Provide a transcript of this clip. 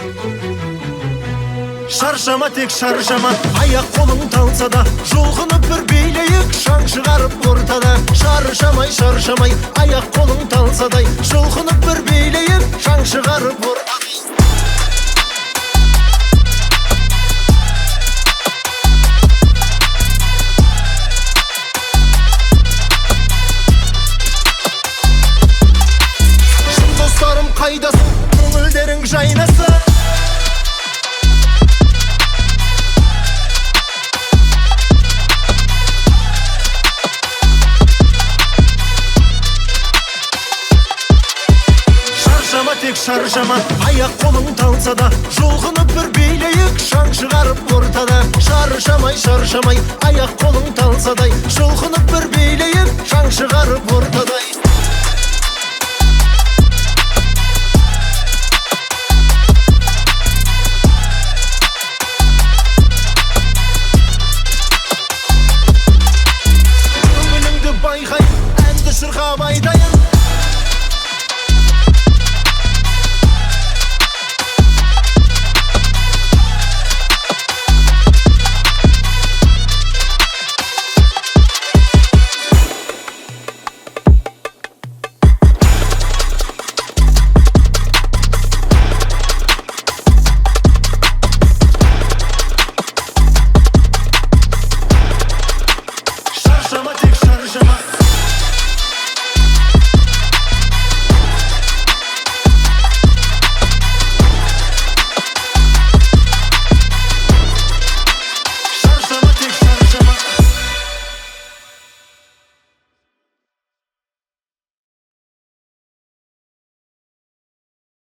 Шаршама, тек шаршама, аяқ қолың талса да, жұлқынып бір билейік, шаң шығарып ортада. Шаршамай, шаршамай, аяқ қолың талса да, жұлқынып бір билейік, шаң шығарып ортада. Шын достарым қайдасың, көңілдерің жайнасың. Тек шаршама, аяқ қолың талса да, жұлқынып бір билейік, шаң шығарып ортада. Шаршамай, шаршамай, аяқ қолың талса да, жұлқынып бір билейік, шаң шығарып ортада.